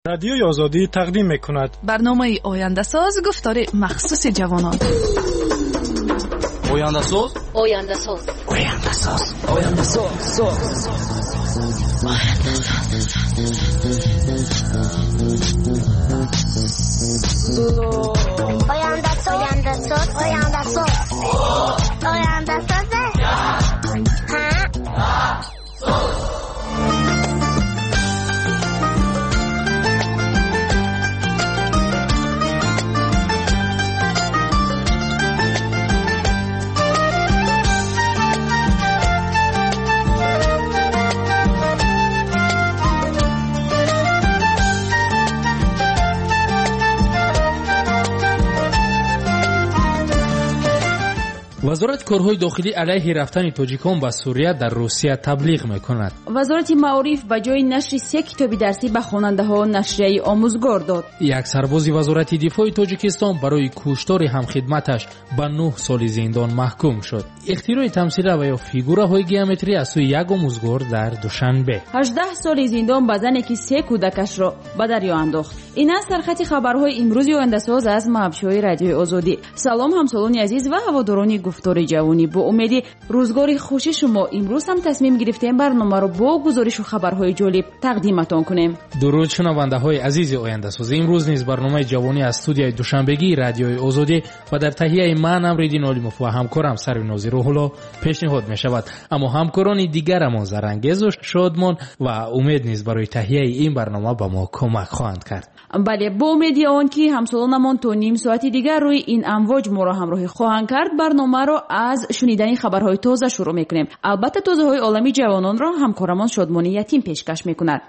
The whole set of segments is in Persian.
رادیوی آزادی تقدیم می‌کند برنامه آینده ساز گفتار مخصوص جوانان. آینده ساز آینده ساز آینده ساز آینده ساز آینده ساز آینده ساز آینده ساز آینده ساز وزارت کارهای داخلی علیه رفتن تاجیکان به سوریه در روسیه تبلیغ میکند. وزارت معارف به جای نشر 3 کتاب درسی به خواننده‌ها نشریه آموزگار داد. یک سرباز وزارت دفاع تاجیکستان برای کشتار همخدمتش به 9 سال زندان محکوم شد. اختراع تمثیل و یا فیگورهای گئومتری از سوی یک آموزگار در دوشنبه. 18 سال زندان به زنی که 3 کودکش را به دریا انداخت. این است سرخط خبرهای امروز آینده ساز از مبشوی رادیوی آزادی. سلام همسالان عزیز و هواداران گفتار جوانی، با امید روزگار خوش شما امروز هم تصمیم گرفتیم برنامه رو با گزارش و خبرهای جالب تقدیمتان کنیم. درود شنونده های عزیز آینده ساز، امروز نیز برنامه جوانی از استودیوی دوشنبگی رادیوی آزادی و در تهیه من امریدین علیموف و همکارم سرویناز روح‌الله پیشنهاد می شود. اما همکاران دیگر ما زرانگیز و شادمان و امید نیز برای تهیه این برنامه به ما کمک خواهند کرد. بله، با امید آن که همسالانمان تا نیم ساعت دیگر روی این امواج ما را همراهی خواهند کرد، برنامه را از شنیدن خبرهای تازه شروع میکنیم. البته تازه های عالمی جوانان را همکارمان شادمانی یتیم پیشکش میکند.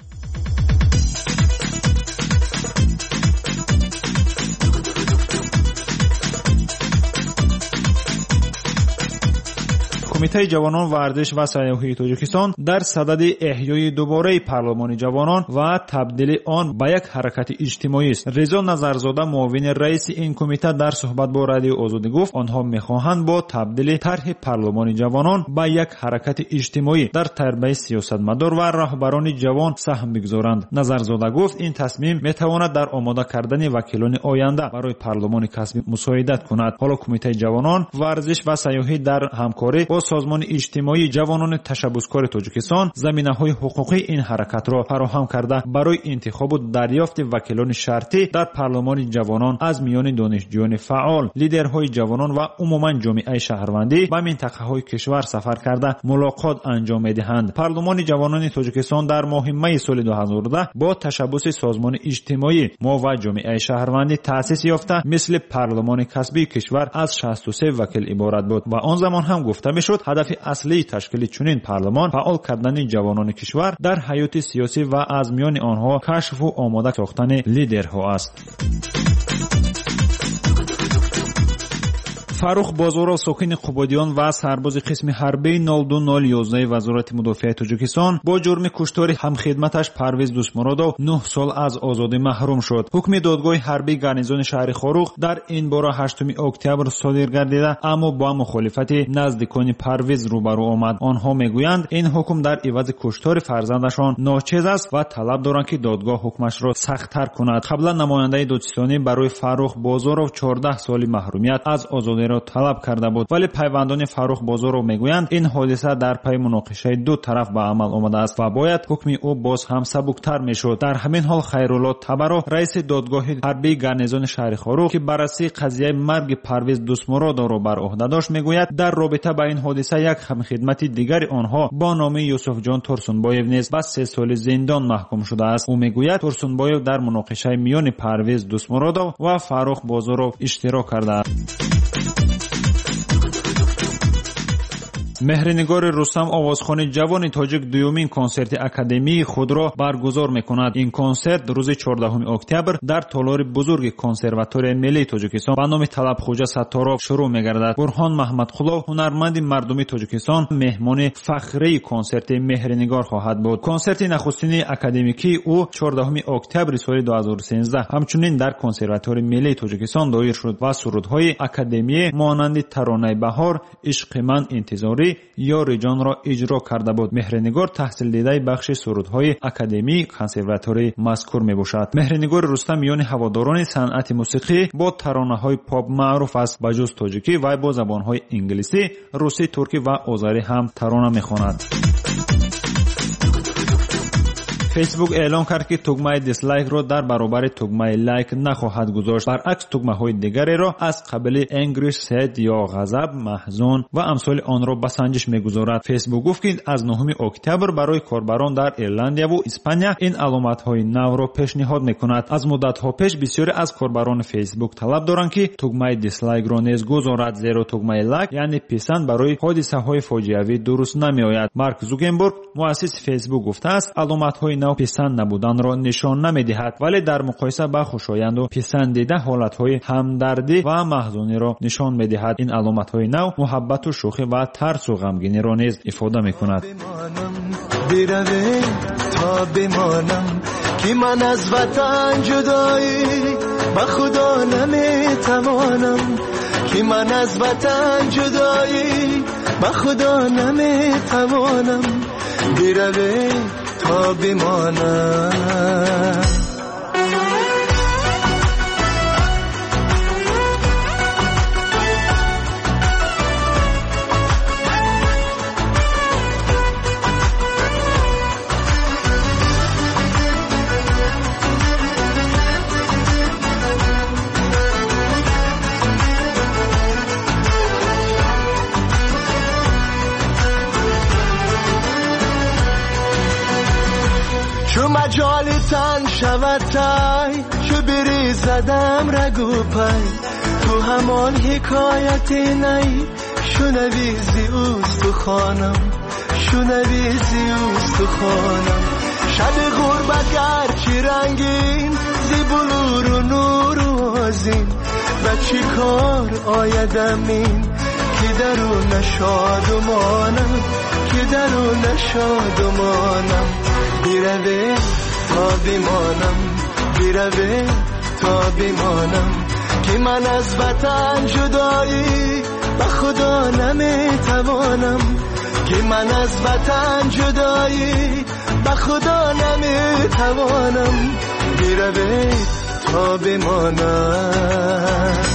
کمیته جوانان ورزش و سیاحی تاجیکستان در صدد احیای دوباره پارلمان جوانان و تبدیل آن به یک حرکت اجتماعی است. رضا نظرزاده معاون رئیس این کمیته در صحبت با رادیو آزادی گفت آنها میخواهند با تبدیل طرح پارلمان جوانان به یک حرکت اجتماعی در تربیت سیاستمدار و رهبران جوان سهم بگذارند. نظرزاده گفت این تصمیم میتواند در آماده کردن وکیلان آینده برای پارلمان کسبی مساعدت کند. حالا کمیته جوانان ورزش و سیاحی در همکاری با سازمان اجتماعی جوانان تشبثکار تاجیکستان زمینه‌های حقوقی این حرکت را فراهم کرده برای انتخاب و دریافت وکیلان شرطی در پارلمان جوانان از میان دانشجویان فعال، لیدرهای جوانان و عموما جامعه شهروندی به منطقه‌های کشور سفر کرده ملاقات انجام می‌دهند. پارلمان جوانان تاجیکستان در ماه می سال 2010 با تشبث سازمان اجتماعی ما و جامعه شهروندی تأسیس یافته مثل پارلمان کسبی کشور از 63 وکیل عبارت بود و آن زمان هم گفته میشد هدف اصلی تشکیل چنین پارلمان فعال کردن جوانان کشور در حیات سیاسی و از میان آنها کشف و آماده ساختن لیدرها است. فاروق بازارов ساکن قبادیان و سرباز قسم حربی 02011 وزارت مدافع تاجیکستان با جرم کشتار همخدمتش پرویز دوستمرادov 9 سال از آزادی محروم شد. حکم دادگاه حربی گارنیزون شهر خاروق در این باره 8 اکتبر صادر گردیده اما با مخالفت نزدیکان پرویز روبرو آمد. آنها میگویند این حکم در عوض کشتار فرزندشان ناچیز است و طلب دارند که دادگاه حکمش را سخت‌تر کند. قبلا نماینده دادستانی برای فاروق بازارov 14 سال محرومیت از آزادی را طلب کرده بود، ولی پیوندان فاروق بازارov میگویند این حادثه در پی مناقشه دو طرف به عمل آمده است و باید حکم او باز هم سبکتر میشد. در همین حال خیرالله تبرو رئیس دادگاه حربی گارنیزون شهر خاروق که بررسی قضیه مرگ پرویز دوستمرادov را بر عهده داشت میگوید در رابطه با این حادثه یک همخدمت دیگر آنها با نام یوسف جان تورسونبایو نیز به 3 سال زندان محکوم شده است. او میگوید تورسونبایو در مناقشه میان پرویز دوستمرادov و فاروق بازارov اشتراک کرده است. مهرنگار رستم آوازخوان جوان تاجیک دومین کنسرت اکادمی خود را برگزار میکند. این کنسرت روز 14 اکتبر در تالار بزرگ کنسرواتوری ملی تاجیکستان به نام طلبخوجا ستارov شروع میگردد. برهان محمدقلو هنرمند مردمی تاجیکستان مهمان فخری کنسرت مهرنگار خواهد بود. کنسرت نخستین اکادمیکی او 14 اکتبر سال 2013 همچنین در کنسرواتوری ملی تاجیکستان دایر شد و سرودهای اکادمی مانند ترانه بهار، عشق من انتظاری یاری جان را اجرا کرده بود. مهرنگار تحصیل دیده بخش سرودهای اکادمی کنسرواتوری مذکور میباشد. مهرنگار رستم میان هواداران صنعت موسیقی با ترانه‌های پاپ معروف است. بجز تاجیکی وی با زبان‌های انگلیسی، روسی، ترکی و آذری هم ترانه میخواند. فیسبوک اعلام کرد که تگمه دیسلایک را در برابر تگمه لایک نخواهد گذاشت. برعکس تگمه‌های دیگری را از قبیل انگریش، سد یا غضب، محزون و امثال آن را به سنجش میگذارد. فیسبوک گفت که از 9 اکتبر برای کاربران در ایرلندیا و اسپانیا این علامت‌های نو را پیشنهاد میکند. از مدت‌ها پیش بسیاری از کاربران فیسبوک طلب دارند که تگمه دیسلایک را نیز گذارد، زیرا تگمه لایک یعنی پسند برای حادثه‌های فاجعه‌ای درست نمی‌آید. مارک زوکربرگ مؤسس فیسبوک گفته است علامت‌های نو پسند نبودن را نشان نمی‌دهد، ولی در مقایسه با خوشایند و پسندیده حالت‌های همدردی و محزونی را نشان می‌دهد. این علامت‌های نو محبت و شوخی و ترس و غمگینی را نیز افاده می‌کند. تا بمانم که من از وطن جدایی با خدا نمیتوانم، که من از وطن جدایی با خدا نمیتوانم، بروی تا بمانم. چو مجال تن شود تای، چو بری زدم رگو پای، تو همان حکایت نی، شنوی زی استخوانم، شنوی زی استخوانم. شب غربت گرچه رنگین، زی بلور و نور و آذین، و چی کار آیدم این که درو نشادمانم، که درو نشادمانم. بروی تا بمانم، بروی تا بمانم، که من از وطن جدایی با خدا نمیتوانم، که من از وطن جدایی با خدا نمیتوانم، بروی تا بمانم.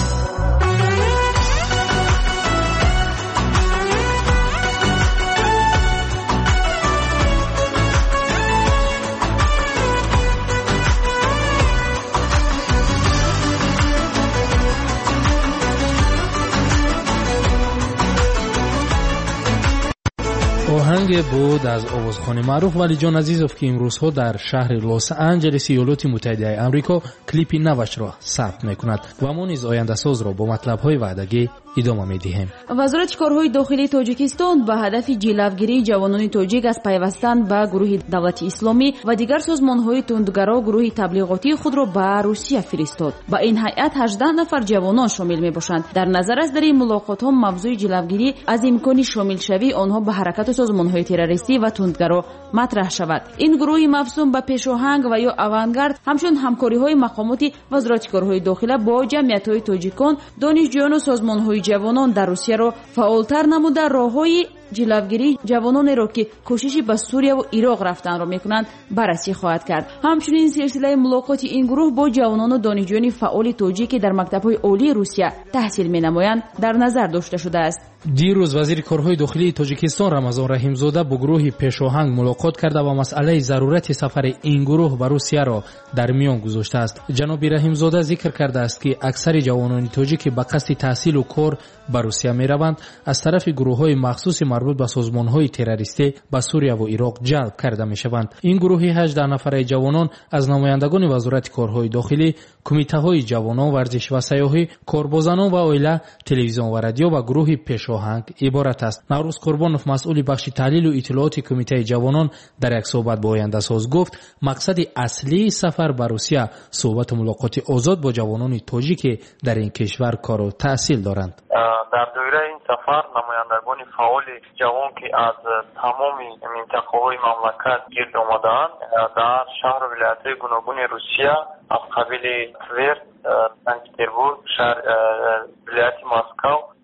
آهنگ بود از آوازخوان معروف ولی جان عزیزوف که امروزها در شهر لس آنجلس ایالات متحده آمریکا کلیپ نوش را ثبت میکند و ما نیز آینده ساز را با مطلب‌های وعدگی ادامه میدهیم. وزارت کارهای داخلی تاجیکستان به هدف جلوگیری جوانان تاجیک از پیوستن به گروه دولت اسلامی و دیگر سازمان‌های تندگرا گروه تبلیغاتی خود را به روسیه فرستاد. با این هیئت 18 نفر جوانان شامل میباشند. در نظر است در این ملاقات‌ها موضوع جلوگیری از امکان شامل شوی آنها به حرکت سازمان‌های تروریستی و تندگرا مطرح شود. این گروه مفهوم به پیشاهنگ و یا آوانگارد همچون همکاری‌های مقامات وزارت کارهای داخلی با جمعیت‌های تاجیکان، دانشجویان و سازمان‌های جوانان در روسیه را فعالتر نموده راه‌های جلوگیری جوانان را که کوششی به سوریه و عراق رفتن را میکنند بررسی خواهد کرد. همچنین سلسله ملاقات این گروه با جوانان و دانشجویان فعال تاجیک که در مکتب‌های عالی روسیه تحصیل می‌نمایند در نظر داشته شده است. دیروز وزیر کارهای داخلی تاجیکستان رمضان رحیمزاده با گروه پیشاهنگ ملاقات کرده و مسئله ضرورت سفر این گروه به روسیه را در میان گذاشته است. جناب رحیمزاده ذکر کرده است که اکثر جوانان تاجیک به قصد تحصیل و کار به روسیه می‌روند از طرف گروه‌های مخصوص مربوط به سازمان‌های تروریستی به سوریه و عراق جلب کرده می‌شوند. این گروه 18 نفره جوانان از نمایندگان وزارت کارهای داخلی، کمیته‌های جوانان، ورزش و سیاحی، کاربازان و عائله، تلویزیون و رادیو و گروه پیشاهنگ عبارت است. نوروز قربانوف مسئول بخش تحلیل و اطلاعات کمیته جوانان در یک صحبت با آینده ساز گفت مقصد اصلی سفر به روسیه صحبت و ملاقات آزاد با جوانان تاجیک در این کشور کار و تحصیل دارند. در دوره این سفر نمایندگان فعال جوان که از تمام منطقه‌های مملکت گرد آمدند در شهر و ولایت‌های گوناگون روسیه از قبیل تور، سنت پترزبورگ، شهر ولایت مسکو،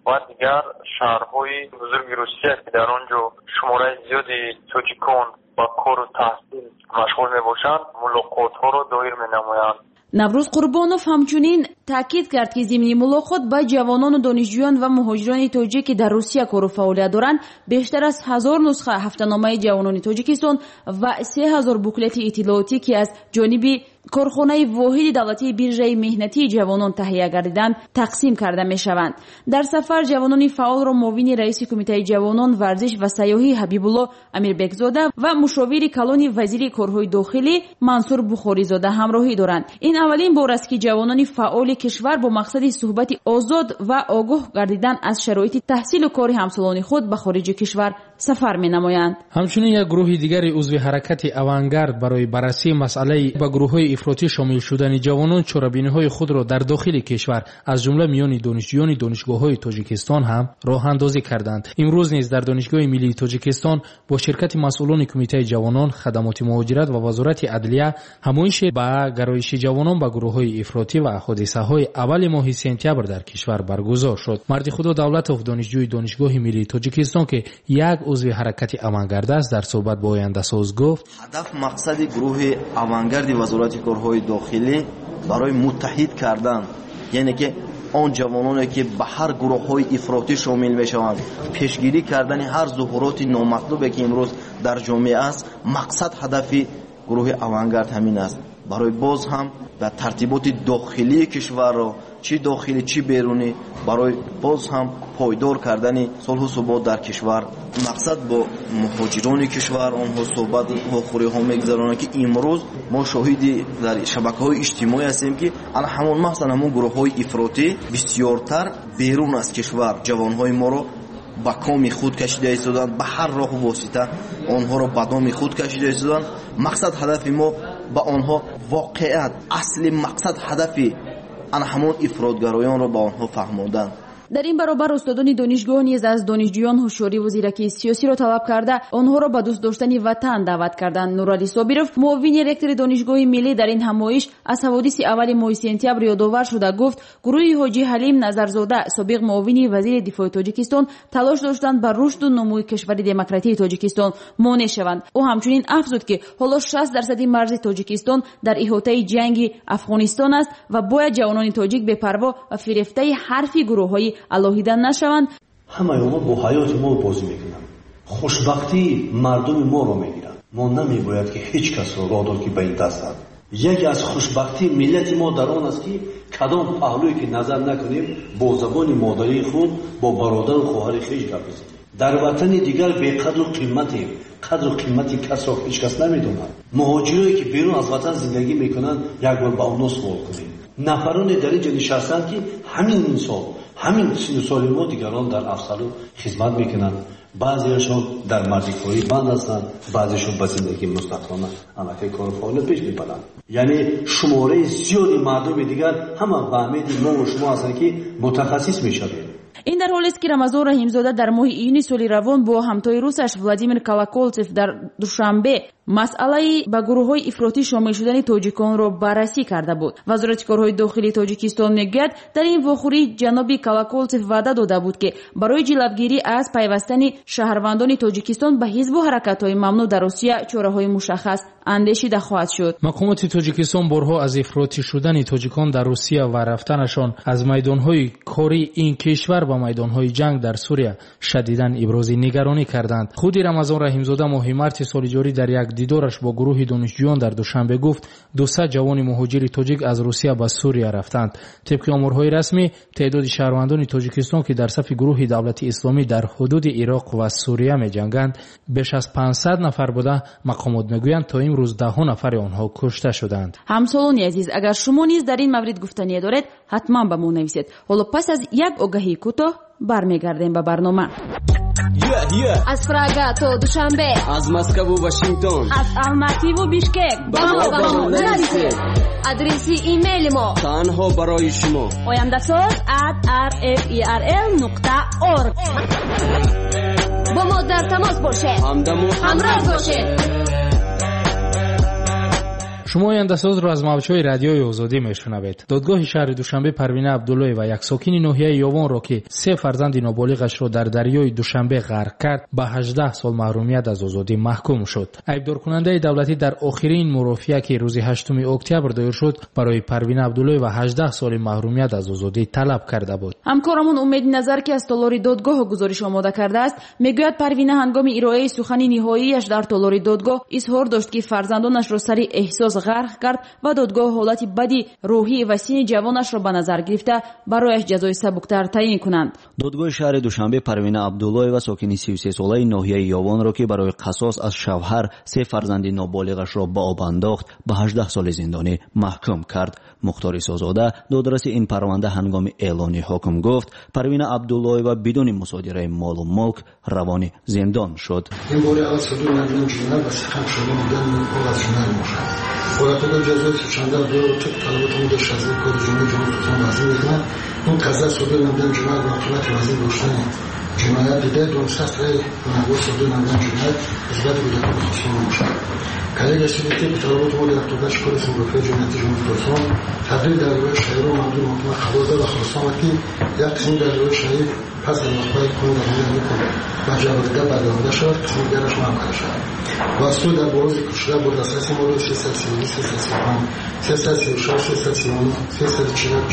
و دیگر شهرهای بزرگ روسیه که در آنجا شماره زیادی توجیکان با کار و تحصیل مشغول می باشند ملاقات ها را دایر می نمایند. наврӯз қурбонов ҳамчунин таъкид кард ки зимни мулоқот ба ҷавонону донишҷӯён ва муҳоҷирони тоҷик ки дар русия кору фаъолият доранд бештар аз 1000 нусха ҳафтаномаи ҷавонони тоҷикистон ва 3000 буклети иттилоотӣ ки аз ҷониби корхонаи воҳиди давлатии биржаи меҳнатии ҷавонон таҳия гардиданд тақсим карда мешаванд. дар сафар ҷавонони фаъолро муовини раиси кумитаи ҷавонон варзиш ва сайёҳӣ ҳабибулло амирбекзода ва мушовири калони вазири корҳои дохилӣ мансур бухоризода ҳамроҳӣ доранд. ин аввалин бор аст ки ҷавонони фаъоли кишвар бо мақсади суҳбати озод ва огоҳ гардидан аз шароити таҳсилу кори ҳамсолони худ ба хориҷи кишвар сафар менамоянд. ҳамчунин як гурӯҳи дигари узви ҳаракати авангард барои баррасии масъалаи ба гурӯҳҳои ифротӣ шомил шудани ҷавонон чорабиниҳои худро дар дохили кишвар аз ҷумла миёни донишҷӯёни донишгоҳҳои тоҷикистон ҳам роҳандозӣ карданд. имрӯз низ дар донишгоҳи миллии тоҷикистон бо ширкати масъулони кумитаи ҷавонон хадамоти муҳоҷират ва вазорати адлия ҳамоише ба гароиши ҷавонон ба гурӯҳҳои ифротӣ ва ҳодисаҳои аввали моҳи сентябр дар кишвар баргузор шуд. марди худо давлатов донишҷӯи донишгоҳи миллии тоҷикистон ки як узви ҳаракати авангард аст дар суҳбат бо ояндасоз гуфт ҳадаф мақсади гурӯҳи авангарди вазорати корҳои дохилӣ барои муттаҳид кардан, яъне ки он ҷавононе ки ба ҳар гурӯҳҳои ифротӣ шомил мешаванд, пешгирӣ кардани ҳар зуҳуроти номатлубе ки имрӯз дар ҷомеа аст. мақсад ҳадафи гурӯҳи авангард ҳамин аст, барои боз ҳам ба тартиботи дохилии кишварро чӣ дохилӣ чӣ берунӣ барои боз ҳам пойдор кардани солҳу субот дар кишвар. мақсад бо муҳоҷирони кишвар онҳо суҳбат вохӯриҳо мегзаронанд ки имрӯз мо шоҳиди дар шабакаҳои иҷтимоӣ ҳастем ки ана ҳамон махсан ҳамон гурӯҳҳои ифротӣ бисёртар берун аз кишвар ҷавонҳои моро ба коми худ кашида истоданд, ба ҳар роҳу восита онҳоро ба доми худ кашида истоданд. мақсад ҳадафи мо ба онҳо воқеат асли мақсад ҳадафи ана ҳамон ифротгароёнро ба онҳо фаҳмонданд. дар ин баробар устодони донишгоҳ низ аз донишҷӯён ҳушёриву зиракии сиёсиро талаб карда онҳоро ба дӯст доштани ватан даъват карданд. нуралӣ собиров муовини ректори донишгоҳи миллӣ дар ин ҳамоиш аз ҳаводиси аввали моҳи сентябр ёдовар шуда гуфт гурӯҳи ҳоҷӣ ҳалим назарзода собиқ муовини вазири дифои тоҷикистон талош доштанд ба рушду нумӯи кишвари демократии тоҷикистон монеъ шаванд. ӯ ҳамчунин афзуд ки ҳоло 60% марзи тоҷикистон дар иҳотаи ҷанги афғонистон аст ва бояд ҷавонони тоҷик бепарво ва фирефтаи ҳарфи гурӯҳҳои алоҳида нашаванд. ҳамаи онҳо бо ҳаёти мо бозӣ мекунанд, хушбахтии мардуми моро мегиранд. мо намебояд ки ҳеҷ касро роҳ дод ки ба ин дастанд. яке аз хушбахтии миллати мо дар он аст ки кадом паҳлӯе ки назар накунем бо забони модарии худ бо бародару хоҳари хеш гап бизанем. дар ватани дигар беқадру қиматем, қадру қимати касро ҳеҷ кас намедонад. муҳоҷироне ки берун аз ватан зиндагӣ мекунанд як бор ба онҳо суол кунем. нафароне дар инҷа нишастанд ки ҳамин инсон ҳамин сину соли мо дигарон дар афсалу хизмат мекунанд. баъзеашон дар мардикорӣ банд ҳастанд, баъзеашон ба зиндагии мустақилона амакай кору фаъолият пеш мебаранд. яъне шумораи зиёди мардуми дигар ҳама ба амеди мову шумо ҳастанд ки мутахассис мешавем. ин дар ҳолест ки рамазон раҳимзода дар моҳи июни соли равон бо ҳамтои русаш владимир колоколцев дар душанбе масъалаи ба гурӯҳҳои ифротӣ шомил шудани тоҷиконро баррасӣ карда буд. вазорати корҳои дохилии тоҷикистон мегӯяд дар ин вохӯрӣ ҷаноби колоколцев ваъда дода буд ки барои ҷилавгирӣ аз пайвастани шаҳрвандони тоҷикистон ба ҳизбу ҳаракатҳои мамнӯъ дар русия чораҳои мушаххас андешида хоҳад шуд. мақомоти тоҷикистон борҳо аз ифротӣ шудани тоҷикон дар русия ва рафтанашон аз майдонҳои кори ин кишвар ба майдонҳои ҷанг дар сурия шадидан ибрози нигаронӣ карданд. худи рамазон раҳимзода моҳи марти соли ҷорӣ дар як дидораш бо гурӯҳи донишҷӯён дар душанбе гуфт 200 ҷавони муҳоҷири тоҷик аз русия ба сурия рафтанд. тибқи оморҳои расмӣ теъдоди шаҳрвандони тоҷикистон ки дар сафи гурӯҳи давлати исломӣ дар ҳудуди ироқ ва сурия меҷанганд беш аз 500 нафар буда мақомот мегӯянд то имрӯз даҳҳо нафари онҳо кушта шуданд. ҳамсолони азиз, агар шумо низ дар ин маврид гуфтание доред ҳатман ба мо нависед. ҳоло пас аз як огаҳии кӯтоҳ бармегардем ба барнома. аз прага то душанбе, аз Москву Вашингтон, аз Алмативу Бишкек ба мо нависед. адреси имейли мо танҳо барои шумо oyandasoz@rferl.org. бо мо дар тамос бошед, ҳамроҳ бошед. شما آینده‌ساز را از موج‌های رادیوی آزادی میشنوید. دادگاه شهر دوشنبه پروینه عبداللهی و یک ساکن ناحیه یاوان را که 3 فرزند نابالغش را در دریای دوشنبه غرق کرد به 18 سال محرومیت از آزادی محکوم شد. ایبدار کننده دولتی در آخرین مرافعه که روز 8 اکتبر دایر شد برای پروینه عبداللهی و 18 سال محرومیت از آزادی طلب کرده بود. همکارمون امید نظر که از تالار دادگاه گزارش آماده کرده است میگوید پروینه هنگام ارائه سخن نهاییش در تالار دادگاه اظهار داشت که فرزندانش را سر احساس غرق کرد و دادگاه حالت بدی روحی و سن جوانش را به نظر گرفته برایش جزای سبکتر تعیین کنند. دادگاه شهر دوشنبه پروینه عبداللهی و ساکن 33 ساله ناحیه یاوان را که برای قصاص از شوهر 3 فرزند نابالغش را به آب انداخت به 18 سال زندانی محکوم کرد. مختار عیسی‌زاده دادرس این پرونده هنگام اعلان حکم گفت پروینه عبداللهی و بدون مصادره مال و ملک روان زندان شد. این بار اول صدور ندارم جنر و سخن شده بودن این از جنر موشد. ولاتدا جزای سوچنده دو طلبات در شازده کار جمعه توتان وزیر میکنند. این قضا صدور ندارم جنر و اطلاعات وزیر روشن جنایت دیده دونستست رای نگو صدور ندارم جنر ازباد بودن خصوصی موشد. کلیه سیدتی به طلبات ما در اطلاعات کار سنگرفه جمعیت جمعه توتان تبدیل در روی شهر و مردم محکمه خبرده و خلاصان که یک قسم در روی شهر پس از مطبعی کنه در روی میکنه و جوابده برگرده شد قسم دیگرش محکمه شد. واسطو در بروز کشده بود اساس مورد 332 335 336 339 340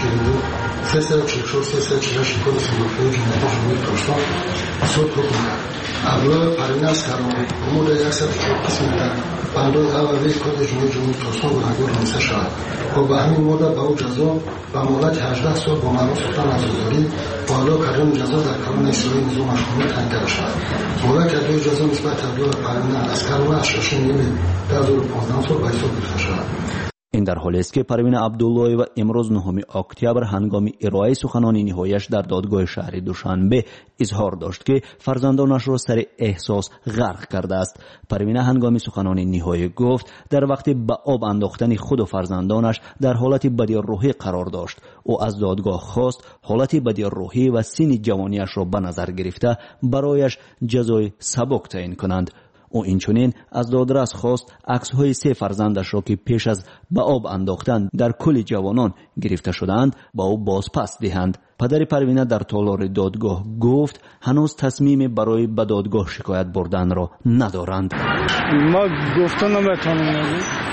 344 346 کد سنگرفه جمعیت جمهوری ترکستان صورت حکم کرد. اول پروینه از کرمان امور 104 قسم در بندای اولی کد جمهوری ترکستان گناهکار دانسته شد و به همین مورد به او جزا و مهلت 18 سال با معروف سلطان از آزادی و حالا کردن جزا در کانون اجرایی نظام مشمول تعیین کرده شد. مهلت ادای جزا نسبت عبدالله پروینه از کرمان از 6 نیمه 2015 سال به حساب گرفته شد. این در حالی است که پروینه عبداللهی و امروز 9 اکتبر هنگام ارائه سخنان نهاییش در دادگاه شهر دوشنبه اظهار داشت که فرزندانش را سر احساس غرق کرده است. پروینه هنگام سخنان نهایی گفت در وقت به آب انداختن خود و فرزندانش در حالت بدی روحی قرار داشت. او از دادگاه خواست حالت بدی روحی و سن جوانیش را به نظر گرفته برایش جزای سبک تعیین کنند. او اینچنین از دادرس خواست عکس‌های 3 فرزندش را که پیش از به آب انداختن در کل جوانان گرفته شدند با او بازپس دهند. پدر پروینه در تالار دادگاه گفت هنوز تصمیم برای به دادگاه شکایت بردن را ندارند. ما گفتن نمیتونم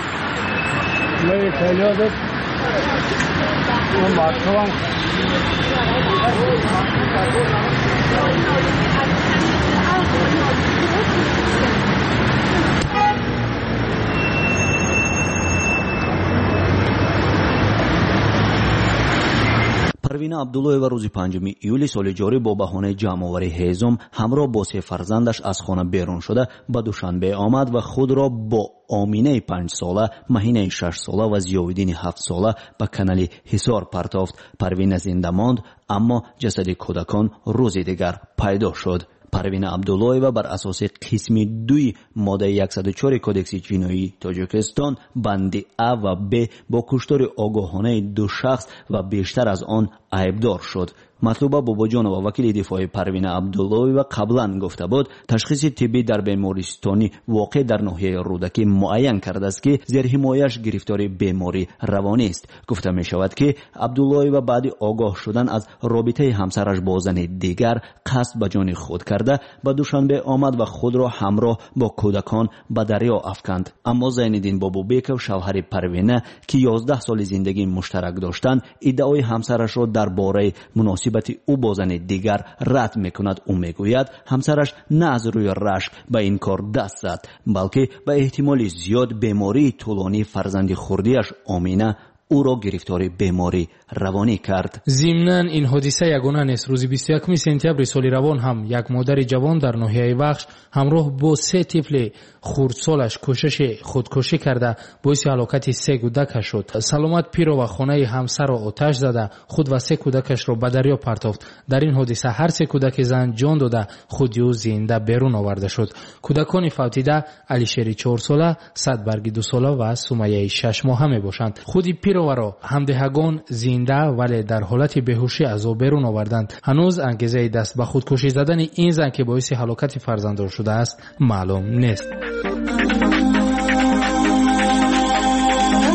من فریاد محکمم پروینه عبداللهی و روز 5 ایول سال جاری با بهانه جمع‌آوری هیزم همراه با 3 فرزندش از خانه بیرون شده به دوشنبه آمد و خود را با آمینه 5 ساله، مهینه 6 ساله و زیاودین 7 ساله به کانال حصار پرتافت. پروینه زنده ماند اما جسد کودکان روز دیگر پیدا شد. پروینه عبداللهی و بر اساس قسم 2 ماده 104 کدکس جنایی تاجیکستان بند ا و ب با کشتار آگاهانه 2 شخص و بیشتر از آن ایبدار شد. مطلوبه باباجان و وکیل دفاع پروینه عبداللهی و قبلا گفته بود تشخیص طبی در بیمارستانی واقع در ناحیه رودکی معین کرده است که زیر حمایش گرفتار بیماری روانی است. گفته می شود که عبداللهی و بعد آگاه شدن از رابطه همسرش با زن دیگر قصد به جان خود کرده به دوشنبه آمد و خود را همراه با کودکان به دریا افکند. اما زینالدین بابابکov شوهر پروینه که 11 سال زندگی مشترک داشتند ادعای همسرش را درباره مناسبت او با زن دیگر رد میکند. او میگوید همسرش نه از روی رشک به این کار دست زد بلکه به احتمال زیاد بیماری طولانی فرزند خردیش آمینه او را گرفتار بیماری روانی کرد. ضمناً این حادثه یگانه نیست. روز 21 سپتامبر سال روان هم یک مادر جوان در ناحیه بخش همراه با 3 طفل خردسالش خودکشی کرده باعث هلاکت 3 کودک شد. سلامت پیرو و خانه همسر را آتش زده خود و 3 کودکش را به دریا پرتافت. در این حادثه هر 3 کودک زن جان داده خود او زنده بیرون آورده شد. کودکان فوتیده علیشری 4 ساله، صدبرگ 2 ساله و سمیه 6 ماهه می باشند. خود پیرو را همدهگان زنده ولی در حالت بیهوشی از او بیرون آوردند. هنوز انگیزه دست به خودکشی زدن این زن که باعث هلاکت فرزندان شده است معلوم نیست.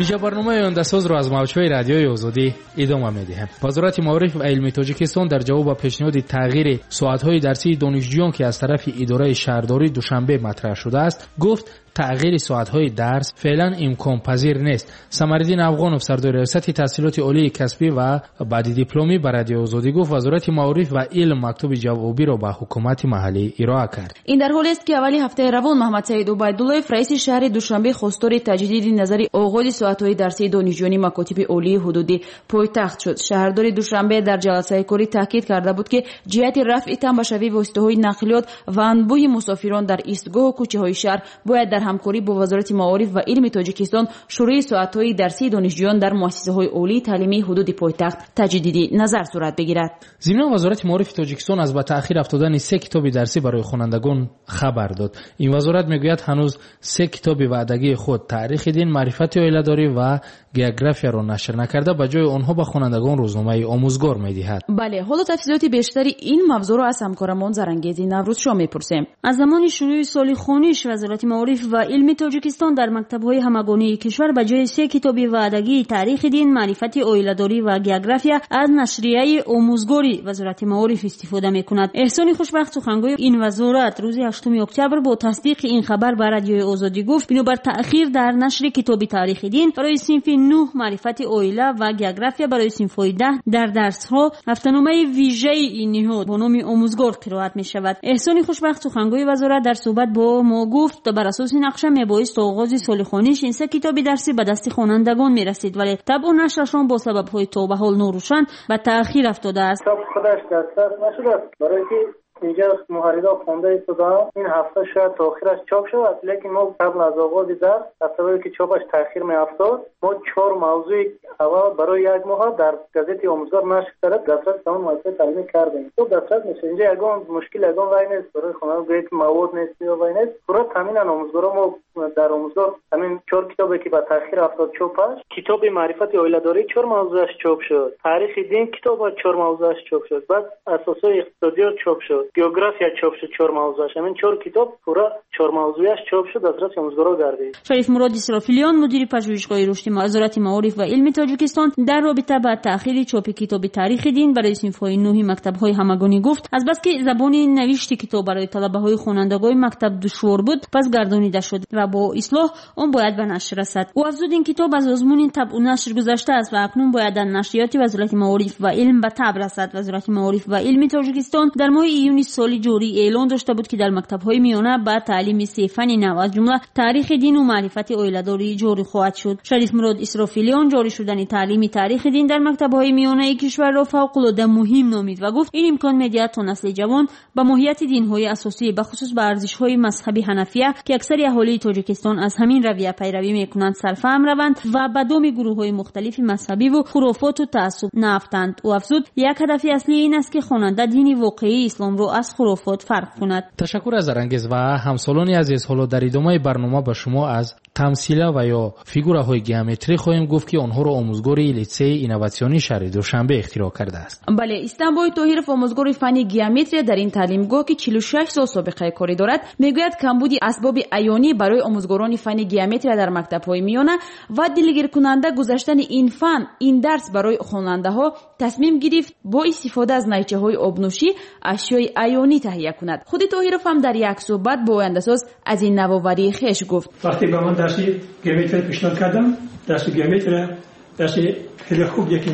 اینجا برنامه آینده‌ساز رو از موج‌های رادیوی آزادی ادامه می‌دهیم. وزارت معارف و علم تاجیکستان در جواب پیشنهاد تغییر ساعت‌های درسی دانشجویان که از طرف اداره شهرداری دوشنبه مطرح شده است، گفت تغییر ساعت‌های درس فعلا امکان پذیر نیست. سمرالدین افغانov سردار ریاست تحصیلات عالی کسبی و بعد دیپلمی بر رادیو آزادی گفت وزارت معارف و علم مکتوب جوابی را به حکومت محلی ارائه کرد. این در حالی است که اولی هفته روان محمد سعید عبیدالله رئیس شهر دوشنبه خواستار تجدید نظر آغاز ساعت‌های درسی دانشجویان مکاتب عالی حدودی پایتخت شد. شهردار دوشنبه در جلسه کاری تاکید کرده بود که جهت رفع تنبشوی واسطه‌های نقلیات و انبوه مسافران در ایستگاه و کوچه‌های شهر باید در همکاری با وزارت معارف و علم تاجیکستان شروع ساعت‌های درسی دانشجویان در مؤسسه‌های عالی تعلیمی حدود پایتخت تجدیدی نظر صورت بگیرد. ضمن وزارت معارف تاجیکستان از به تأخیر افتادن 3 کتاب درسی برای خوانندگان خبر داد. این وزارت میگوید هنوز 3 کتاب وعدگی خود تاریخ دین، معرفت عائله‌داری و گئوگرافیا را نشر نکرده، به جای آنها به خوانندگان روزنامه آموزگار می‌دهد. بله، حالا تفصیلات بیشتری این موضوع را از همکارمان زرنگیزی نوروز شاه می‌پرسیم. از زمان شروع سال خوانش وزارت معارف و علم تاجیکستان در مکتب‌های همگانی کشور به جای 3 کتاب وعدگی تاریخ دین، معرفت عائله‌داری و گئوگرافیا از نشریه آموزگاری وزارت معارف استفاده می‌کند. احسان خوشبخت سخنگوی این وزارت روز 8 اکتبر با تصدیق این خبر بر رادیو آزادی گفت بنابر تأخیر در نشر کتاب تاریخ دین برای صنف 9 معرفت عائله و گئوگرافیا برای صنف 10 در درس‌ها هفته‌نامه ویژه این نهاد با نام آموزگار قرائت می‌شود. احسان خوشبخت سخنگوی وزارت در صحبت با ما گفت بر اساس نقشه میبایست آغاز سال خوانش این 3 کتاب درسی به دست خوانندگان میرسید، ولی طبع نشرشان با سبب‌های تا به حال ناروشن به تأخیر افتاده است. خودش دسترس نشده برای که اینجا محررها خونده ایستاده این هفته شاید تاخیرش چاپ شود، لیکن ما قبل از آغاز درس از سببی که چاپش تاخیر میافتاد ما 4 موضوع اول برای 1 ماه در گازت آموزگار نشر کرد دسترس به اون مؤسسه تعلیمی کردیم. تو دسترس میشه اینجا یگان مشکل یگان وای نیست برای خواننده که مواد نیست یا وای نیست. پورا تامین آموزگارا ما در آموزگار همین 4 کتابی که با تاخیر افتاد چاپش، کتاب معرفت عائله‌داری 4 موضوعش چاپ شد، تاریخ دین کتاب 4 موضوعش چاپ شد، بعد اساسای اقتصادیات چاپ شد، گئوگرافیا چاپ شد 4 موضوعش. همین 4 کتاب پورا 4 موضوعش چاپ شد دسترس آموزگارا گردید. شریف مراد اسرافیلیان مدیر پژوهشگاه رشد وزارت معارف و علم تاجیکستان در رابطه با تأخیر چاپ کتاب تاریخ دین برای صنف‌های 9 مکتب‌های همگانی گفت از بس که زبان نوشت کتاب برای طلبه‌های خوانندگان مکتب دشوار بود پس گردانیده شد و با اصلاح آن باید به نشر رسد. او افزود این کتاب از آزمون طبع و نشر گذشته است و اکنون باید در نشریات وزارت معارف و علم به طبع رسد. وزارت معارف و علم تاجیکستان در ماه ایون سال جاری اعلان داشته بود که در مکتب‌های میانه با تعلیم 3 فن نو از جمله تاریخ دین و معرفت عائله‌داری جاری خواهد شد. شریف مراد اسرافیلیان جاری شدن تعلیم تاریخ دین در مکتب‌های میانه کشور را فوق‌العاده مهم نامید و گفت این امکان می‌دهد تا نسل جوان به ماهیت دین‌های اساسی به خصوص به ارزش‌های مذهبی حنفیه که اکثر اهالی تاجیکستان از همین رویه پیروی می‌کنند سرفهم روند و به دام گروه‌های مختلف مذهبی و خرافات و تعصب نافتند. او افزود یک هدف اصلی این است که خواننده دین واقعی اسلام را از خرافات فرق کند. تشکر از زرنگیز و همسالان عزیز. حالا در ادامه برنامه به شما از تمثیل و یا فیگوراهای گئومتری خواهیم گفت که آنها را آموزگاری لیسه اینواسیونی شهر دوشنبه اختراع کرده است. بله، استانبول طاهرов آموزگار فن گئومتری در این تعلیمگاه که 46 سال سابقه کاری دارد میگوید کمبود اسباب عیانی برای آموزگاران فن گئومتری در مکتب‌های میانه و دلگیر کننده گذاشتن این فن این درس برای خواننده‌ها تصمیم گرفت با استفاده از نیچه‌های آبنوشی اشیای عیانی تهیه کند. خود طاهرов هم در یک صحبت با آینده‌ساز از این نوآوری خویش گفت. وقتی به من درس گئومتری پیشنهاد کردم، درس گئومتری درس خیلی خوب یکی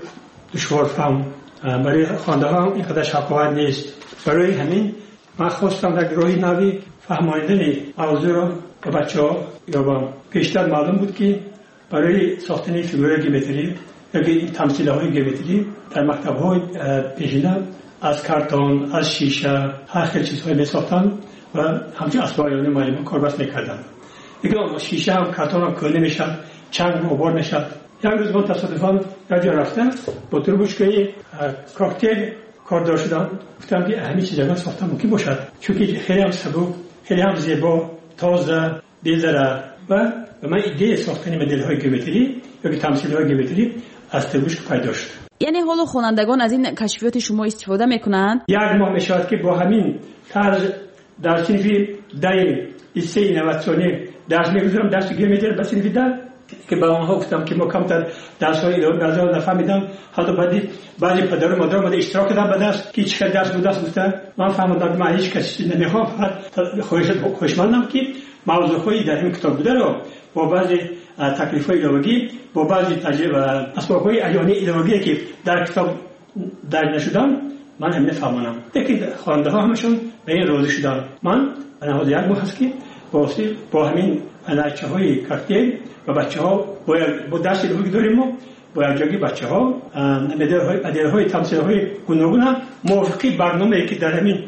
دشوار فهم برای خواننده‌ها اینقدر شفاف نیست. برای همین من خواستم در گروه نوی فهماندن موضوع را به بچه‌ها یا با بیشتر معلوم بود که برای ساختن فیگورهای گئومتری یا تمثیل‌های گئومتری در مکتب‌های پیشینه از کارتون، از شیشه، هر خیلی چیزهای می‌ساختن و همچنین اسباب عیانی معلم کاربست می‌کردن. دیگه شیشه هم کارتون هم کله میشد، چنگ و غبار میشد. یک روز من تصادفاً یک جا رفتم با تربوشکای کاکتل کار شدم، گفتم که همین چیزا ساختن ممکن باشد چون که خیلی هم سبک، خیلی هم زیبا، تازه، دلدار و من ایده ساختن مدل‌های گئومتری یا تمثیل‌های گئومتری از تربوشک پیدا شد. یعنی حالا خوانندگان از این کشفیات شما استفاده میکنند؟ یک ماه میشود که با همین طرز در صنف 10 لیسه اینواسیونی درس میگذارم، درس گئومتری به صنف 10 که به آنها گفتم که ما کمتر درس‌های اداره نفهمیدم. حتی بعضی پدر و مادر اومده اشتراک کردن به درس که چقدر درس بوده است گفتن. من فهمیدم من هیچ کسی نمیخوام، فقط خوشمندم که موضوعی در این کتاب بوده رو با بعضی تکلیف‌های ایدئولوژی، با بعضی اسباب‌های عیانی ایدئولوژی که در کتاب درج نشدن من هم نفهمم. لیکن خواننده‌ها همشون به این راضی شدن. من نهاد یک ماه است که با همین انرژی‌های کاکتیل و بچه‌ها با دست ایدئولوژی داریم ما با یکجایی بچه‌ها مدل‌های تمثیل‌های گوناگون موافقی برنامه‌ای که در همین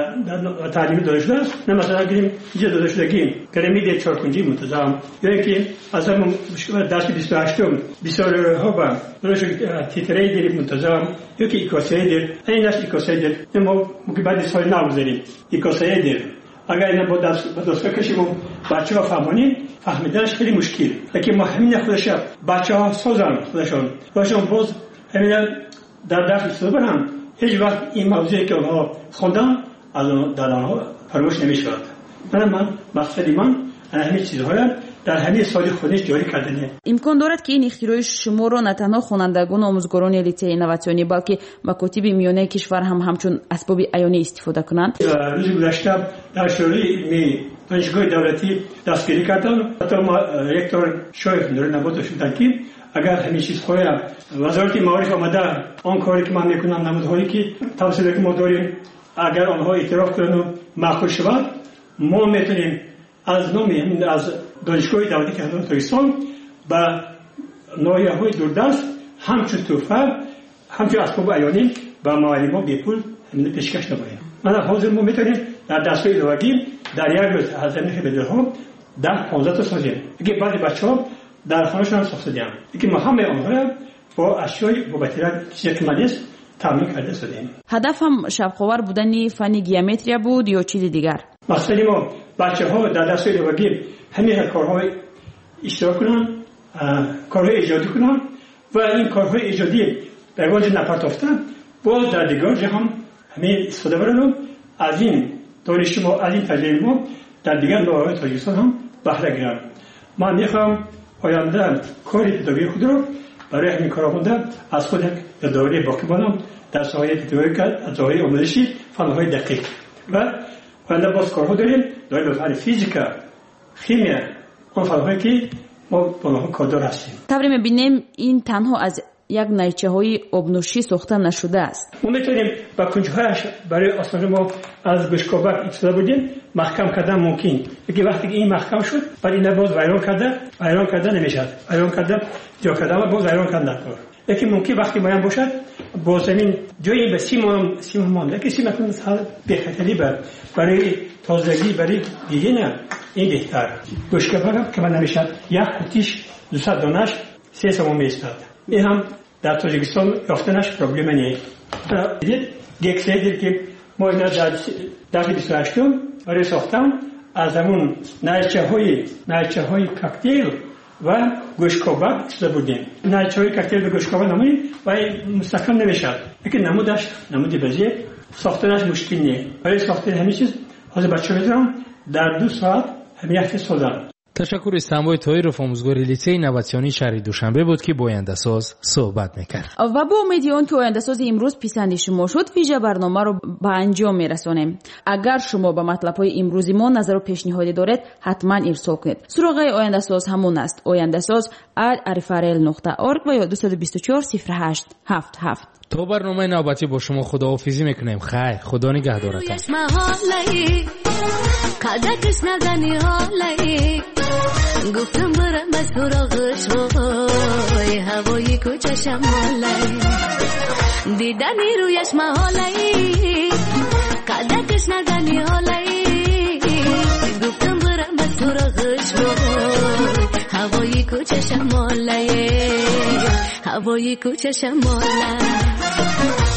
تعلیمی داده شده است. نه مثلا گیریم اینجا داده شده پیرامید چهارکنجی منتظم یا اینکه از همون درس 28م بیسارها با تیتری داریم منتظم یا که ایکاسایی داریم. این نشت ایکاسایی داریم. ما که بعد سال نو بذاریم ایکاسایی داریم. اگر اینا با دست بکشیم و بچه‌ها فهمیدنش خیلی مشکل. لیکن ما همین خودشا بچه‌ها سازن خودشون باز همین در درس استفاده کنن. هیچ وقت این موضوعی که آنها خوندن از در آنها فراموش نمی‌شود. من مقصدی من همین چیزها در همین سال خودش جاری کردنه. امکان دارد که این اختراع شما را نه تنها خوانندگان و آموزگاران لیسه اینواسیونی بلکه مکاتب میانه کشور هم همچون اسباب عیانی استفاده کنند. روز گذشته در شورای علمی دانشگاه دولتی دستگیری کردم. حتی رکتور شایخ نور نبات شدن که اگر همین چیزها وزارت معارف آمده آن کاری که من میکنم نمودهایی که توصیه که ما داریم اگر آنها اعتراف کنند و معقول شود ما میتونیم از نام از دانشگاه دولتی که هستند تاجیکستان به ناحیه‌های دوردست همچون توفر همچون اسباب عیانی به معلمان بی پول همین پیشکش نماییم. من حاضر ما میتونیم در دستگاه ایدئولوژی در یک روز از همین بدرها 10-15 تا سازیم. دیگه بعضی بچه‌ها در خانه‌شون هم ساختیم. دیگه ما همه آنها با اشیای با بطریق شکمانیست تامین کرده شدیم. هدف هم شبخوار بودن فن گیومتریا بود یا چیز دیگر؟ مقصد ما بچه‌ها در دستگاه ایدئولوژی همین کارهای اشتراک کنن، کارهای ایجادی کنن و این کارهای ایجادی در واقع نپرداخته باز در دیگر جا هم همین استفاده برن از این دانش ما از این تجربه ما در دیگر نواحی تاجیکستان هم بهره گیرن. من میخوام آینده کار پیداوری خود رو برای همین کارآمده از خود یادآوری باقی بمانم در ساحه پیداوری از ساحه آموزشی فن‌های دقیق و آینده باز کارها داریم در فن فیزیکا، شیمیا، اون فن‌هایی که ما با اونها کادر هستیم. طبری می‌بینیم این تنها از یک نیچه‌های آبنوشی ساخته نشده است. ما می‌تونیم با کنج‌هایش برای آسمان ما از گوشکابک استفاده بودیم محکم کردن ممکن. اگه وقتی این محکم شد بعد این باز ویران کرده نمیشد. ویران کرده جا کرده باز ویران کردن کار. لیکن ممکن وقتی مایم باشد با زمین جایی به سیم لیکن سیم کنه به خطری برای تازگی برای دیگه نه این بهتر. گوشکابک که من نمیشد یک قوطیش 200 دانش 3 سوم میستاد. این هم در تاجیکستان یافتنش پروبلم نیست. دید گکسیدر که ما اینا در 28م برای ساختن از همون نایچه‌های کاکتیل و گوشکابک استفاده بودیم. نایچه‌های کاکتیل و گوشکابک نمونیم و مستحکم نمیشد. لیکن نمودی بزیه ساختنش مشکل نیست. برای ساختن همین چیز حاضر بچه می‌ذارم در 2 ساعت همین سازم. تشکر استانبول تویروف آموزگار لیسه اینواسیونی شهر دوشنبه بود که با آینده ساز صحبت میکرد. و با امید آن که آینده ساز امروز پسند شما شد ویژه برنامه رو به انجام میرسونیم. اگر شما به مطلب‌های امروز ما نظر و پیشنهادی دارید حتما ارسال کنید. سراغ آینده ساز همون است oyandasaz@arifarel.org و یا 224 0877. تا برنامه نوبتی با شما خداحافظی میکنیم. خیر، خدا نگهدارتان. کادکش ندانی حالی گفتم برم از سراغش وای هوای کوچشم مالی دیدنی رویش محالی کادکش ندانی حالی گفتم برم از سراغش وای هوای کوچشم مالی هوای کوچشم مالی